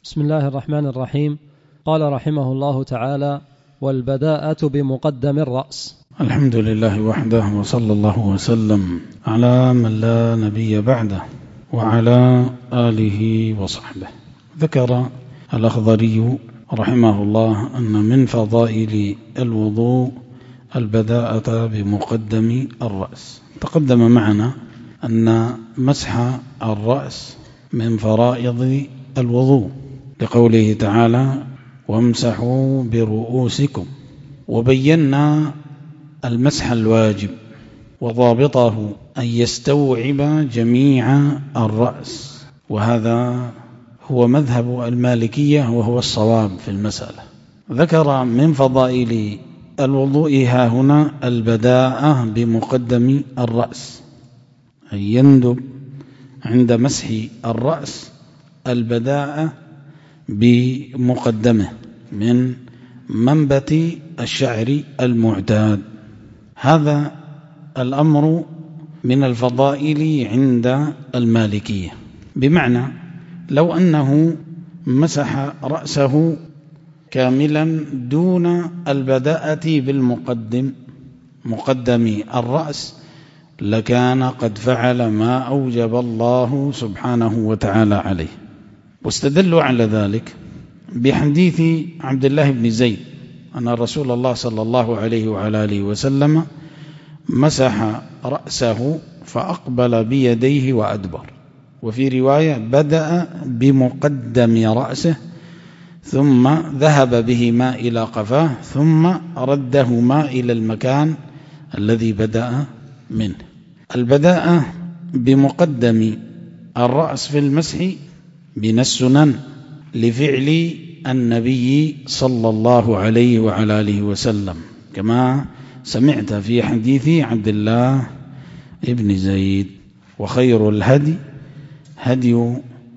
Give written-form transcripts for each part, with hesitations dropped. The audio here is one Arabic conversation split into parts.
بسم الله الرحمن الرحيم. قال رحمه الله تعالى: والبداءة بمقدم الرأس. الحمد لله وحده، وصلى الله وسلم على من لا نبي بعده وعلى آله وصحبه. ذكر الأخضري رحمه الله أن من فضائل الوضوء البداءة بمقدم الرأس. تقدم معنا أن مسح الرأس من فرائض الوضوء لقوله تعالى: وامسحوا برؤوسكم، وبينا المسح الواجب وضابطه أن يستوعب جميع الرأس، وهذا هو مذهب المالكية وهو الصواب في المسألة. ذكر من فضائل الوضوء هنا البداءة بمقدم الرأس، أن يندب عند مسح الرأس البداءة بمقدمه من منبت الشعر المعتاد. هذا الأمر من الفضائل عند المالكية، بمعنى لو أنه مسح رأسه كاملا دون البداءة مقدم الرأس لكان قد فعل ما أوجب الله سبحانه وتعالى عليه. واستدلوا على ذلك بحديث عبد الله بن زيد أن رسول الله صلى الله عليه وعلى آله وسلم مسح رأسه فأقبل بيديه وأدبر، وفي رواية بدأ بمقدم رأسه ثم ذهب بهما إلى قفاه ثم ردهما إلى المكان الذي بدأ منه. البداءة بمقدم الرأس في المسح من السنن لفعل النبي صلى الله عليه وعلى آله وسلم، كما سمعت في حديث عبد الله بن زيد: وخير الهدي هدي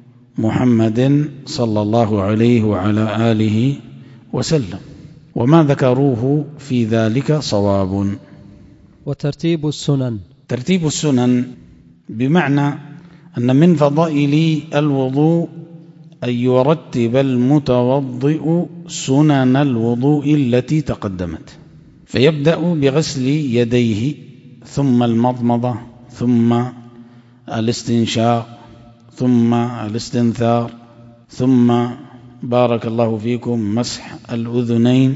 محمد صلى الله عليه وعلى آله وسلم. وما ذكروه في ذلك صواب. وترتيب السنن، ترتيب السنن بمعنى أن من فضائل الوضوء أن يرتب المتوضئ سنن الوضوء التي تقدمت، فيبدأ بغسل يديه ثم المضمضة ثم الاستنشاق ثم الاستنثار ثم بارك الله فيكم مسح الأذنين،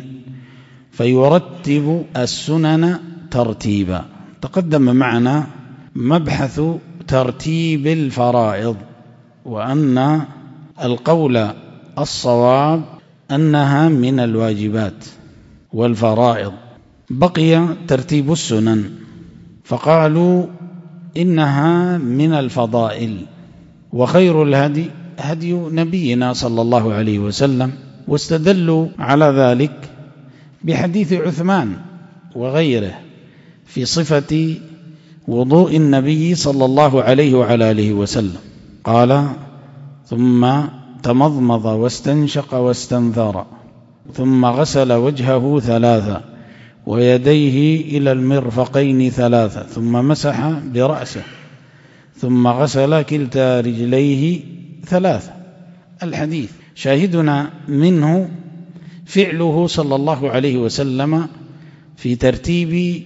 فيرتب السنن ترتيبا. تقدم معنا مبحث ترتيب الفرائض، وأن القول الصواب أنها من الواجبات والفرائض. بقي ترتيب السنن، فقالوا إنها من الفضائل. وخير الهدي هدي نبينا صلى الله عليه وسلم، واستدلوا على ذلك بحديث عثمان وغيره في صفة وضوء النبي صلى الله عليه وعلى آله وسلم. قال: ثم تمضمض واستنشق واستنثر ثم غسل وجهه ثلاثة ويديه إلى المرفقين ثلاثة ثم مسح برأسه ثم غسل كلتا رجليه ثلاثة. الحديث شاهدنا منه فعله صلى الله عليه وسلم في ترتيب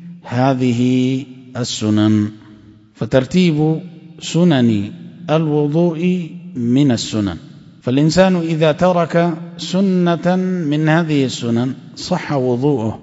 هذه السنن. فترتيب سنن الوضوء من السنن، فالإنسان إذا ترك سنة من هذه السنن صح وضوءه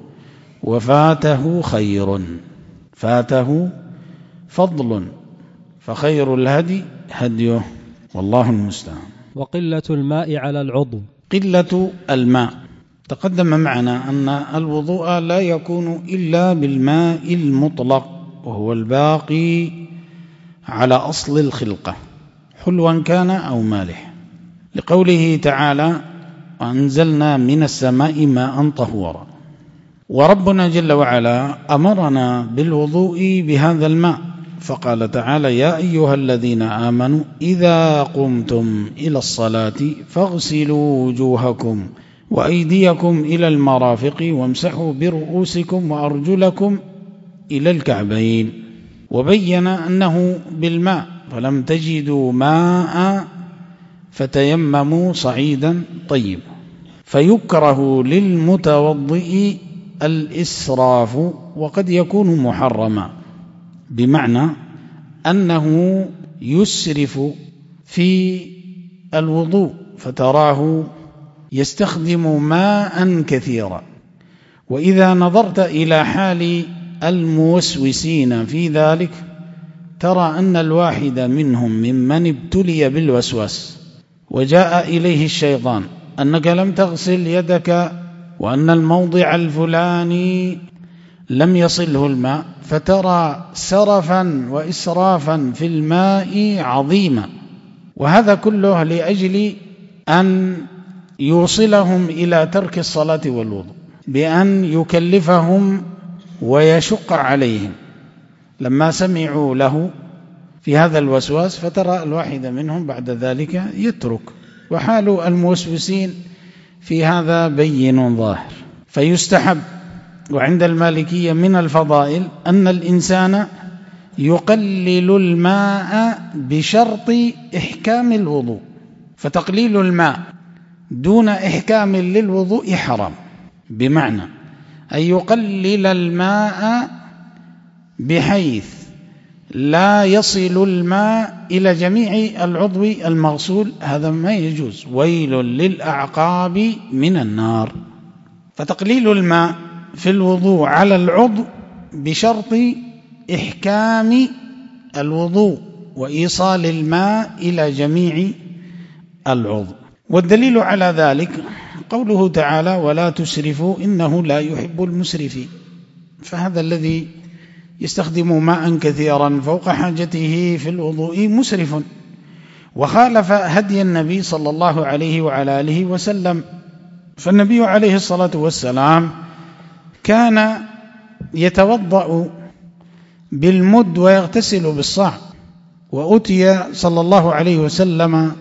وفاته خير، فاته فضل، فخير الهدي هديه، والله المستعان. وقلة الماء على العضو، قلة الماء تقدم معنا أن الوضوء لا يكون إلا بالماء المطلق، وهو الباقي على أصل الخلقة حلوا كان أو مالح، لقوله تعالى: وأنزلنا من السماء ماء طهورا. وربنا جل وعلا أمرنا بالوضوء بهذا الماء، فقال تعالى: يا أيها الذين آمنوا إذا قمتم إلى الصلاة فاغسلوا وجوهكم وأيديكم إلى المرافق وامسحوا برؤوسكم وأرجلكم إلى الكعبين. وبين أنه بالماء، فلم تجدوا ماء فتيمموا صعيدا طيبا. فيكره للمتوضئ الإسراف، وقد يكون محرما، بمعنى أنه يسرف في الوضوء فتراه يستخدم ماء كثيرا. وإذا نظرت إلى حال الموسوسين في ذلك ترى أن الواحد منهم ممن ابتلي بالوسواس وجاء إليه الشيطان أنك لم تغسل يدك وأن الموضع الفلاني لم يصله الماء، فترى سرفا وإسرافا في الماء عظيما، وهذا كله لأجل أن يوصلهم إلى ترك الصلاة والوضوء، بأن يكلفهم ويشق عليهم لما سمعوا له في هذا الوسواس، فترى الواحد منهم بعد ذلك يترك. وحال الموسوسين في هذا بين ظاهر. فيستحب وعند المالكية من الفضائل أن الإنسان يقلل الماء بشرط إحكام الوضوء، فتقليل الماء دون إحكام للوضوء حرام، بمعنى أن يقلل الماء بحيث لا يصل الماء إلى جميع العضو المغسول، هذا ما يجوز، ويل للأعقاب من النار. فتقليل الماء في الوضوء على العضو بشرط إحكام الوضوء وإيصال الماء إلى جميع العضو. والدليل على ذلك قوله تعالى: ولا تسرفوا إنه لا يحب المسرفين. فهذا الذي يستخدم ماء كثيرا فوق حاجته في الوضوء مسرف، وخالف هدي النبي صلى الله عليه وعلى آله وسلم. فالنبي عليه الصلاة والسلام كان يتوضأ بالمد ويغتسل بالصاع، وأتي صلى الله عليه وسلم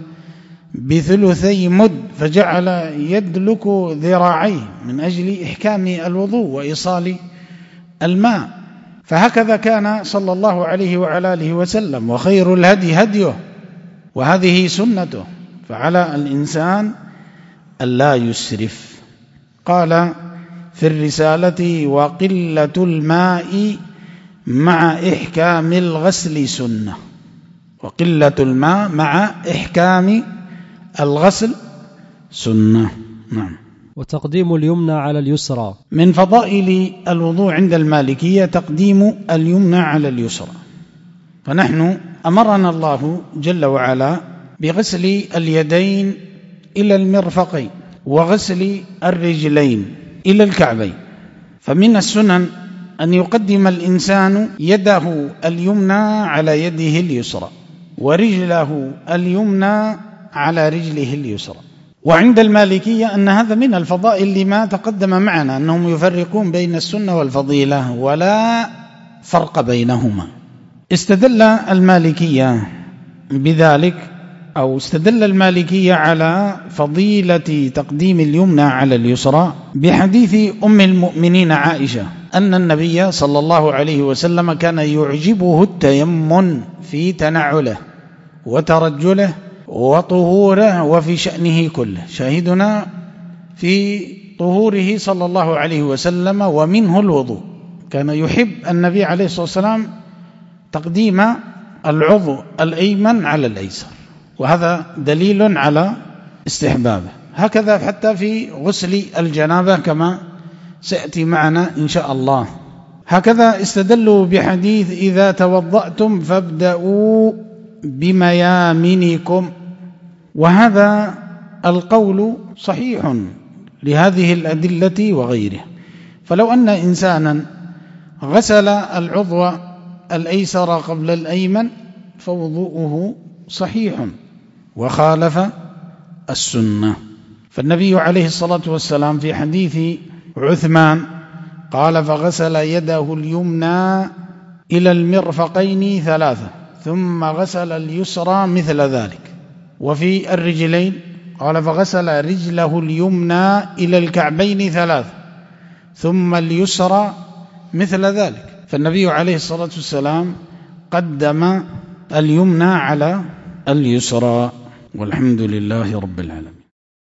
بثلثي مد فجعل يدلك ذراعيه من أجل إحكام الوضوء وإيصال الماء. فهكذا كان صلى الله عليه وعلى آله وسلم، وخير الهدي هديه، وهذه سنته، فعلى الإنسان ألا يسرف. قال في الرسالة: وقلة الماء مع إحكام الغسل سنة. وقلة الماء مع إحكام الغسل سنة. نعم. وتقديم اليمنى على اليسرى. من فضائل الوضوء عند المالكية تقديم اليمنى على اليسرى. فنحن أمرنا الله جل وعلا بغسل اليدين إلى المرفقين، وغسل الرجلين إلى الكعبين. فمن السنن أن يقدم الإنسان يده اليمنى على يده اليسرى، ورجله اليمنى على رجله اليسرى. وعند المالكية أن هذا من الفضائل لما تقدم معنا، أنهم يفرقون بين السنة والفضيلة ولا فرق بينهما. استدل المالكية بذلك، أو استدل المالكية على فضيلة تقديم اليمنى على اليسرى بحديث أم المؤمنين عائشة أن النبي صلى الله عليه وسلم كان يعجبه التيمم في تنعله وترجله وطهوره وفي شأنه كله. شاهدنا في طهوره صلى الله عليه وسلم ومنه الوضوء. كان يحب النبي عليه الصلاة والسلام تقديم العضو الأيمن على الأيسر، وهذا دليل على استحبابه. هكذا حتى في غسل الجنابة كما سيأتي معنا إن شاء الله. هكذا استدلوا بحديث: إذا توضأتم فابدأوا بميامنكم. وهذا القول صحيح لهذه الأدلة وغيره. فلو أن إنسانا غسل العضو الأيسر قبل الأيمن فوضوءه صحيح وخالف السنة. فالنبي عليه الصلاة والسلام في حديث عثمان قال: فغسل يده اليمنى إلى المرفقين 3، ثم غسل اليسرى مثل ذلك. وفي الرجلين قال: فغسل رجله اليمنى إلى الكعبين 3، ثم اليسرى مثل ذلك. فالنبي عليه الصلاة والسلام قدم اليمنى على اليسرى. والحمد لله رب العالمين.